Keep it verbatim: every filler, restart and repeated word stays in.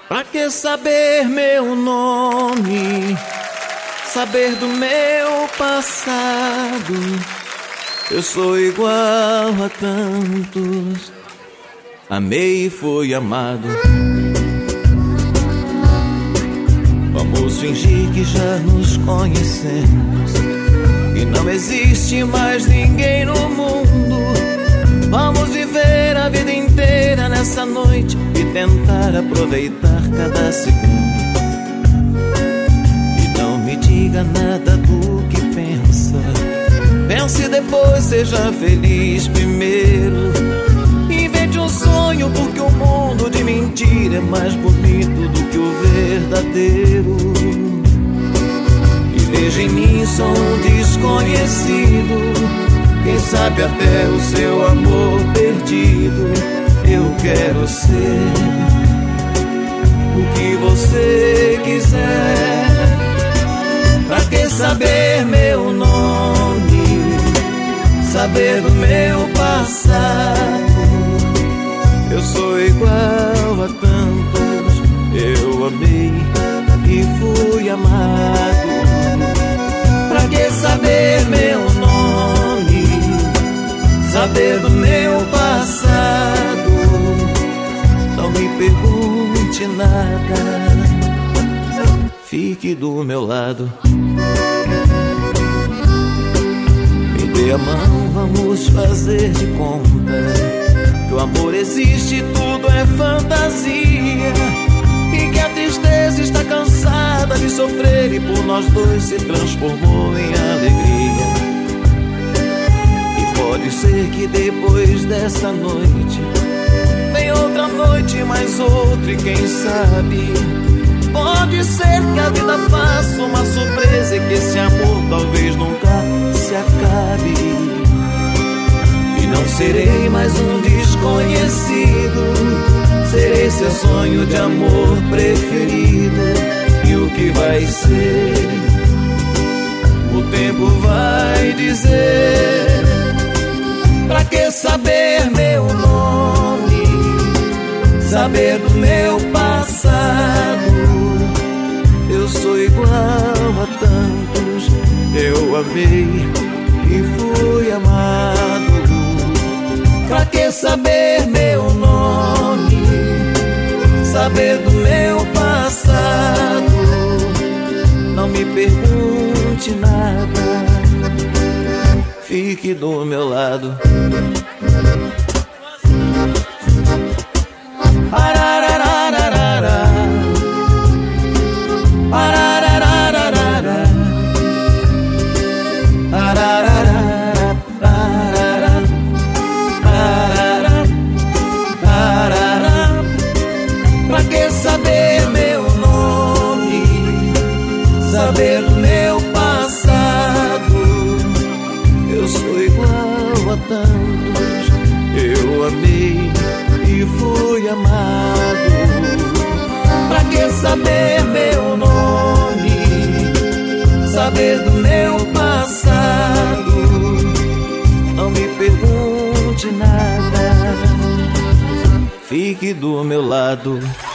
Pra que saber meu nome, saber do meu passado? Eu sou igual a tantos, amei e fui amado. Vamos fingir que já nos conhecemos, que não existe mais ninguém no mundo. Vamos viver a vida inteira nessa noite e tentar aproveitar cada segundo. E não me diga nada do que pensa, pense depois, seja feliz primeiro. Invente um sonho, porque o mundo de mentira é mais bonito do que o verdadeiro. E veja em mim só um desconhecido, quem sabe até o seu amor perdido. Eu quero ser o que você quiser. Pra que saber meu nome, saber do meu passado? Eu sou igual a tantos, eu amei e fui amado. Pra que saber meu nome, saber do meu passado? Não me pergunte nada, fique do meu lado. Me dê a mão, vamos fazer de conta que o amor existe, tudo é fantasia, e que a tristeza está cansada de sofrer e por nós dois se transformou em alegria. E pode ser que depois dessa noite vem outra noite, mais outra, e quem sabe pode ser que a vida faça uma surpresa e que esse amor talvez nunca se acabe. E não serei mais um desconhecido, serei seu sonho de amor preferido. E o que vai ser, o tempo vai dizer. Pra que saber meu nome, saber do meu passado? Eu sou igual a tantos, eu amei e fui amado. Pra que saber meu nome, saber do meu passado? Não me pergunte nada, fique do meu lado. Parararararara, parararararara, parararararara, parararararara, parararararara. Pra que saber meu nome, saber do meu passado? Eu sou igual a tantos, eu amei e fui amado. Pra que saber meu nome, saber do meu passado? Não me pergunte nada, fique do meu lado.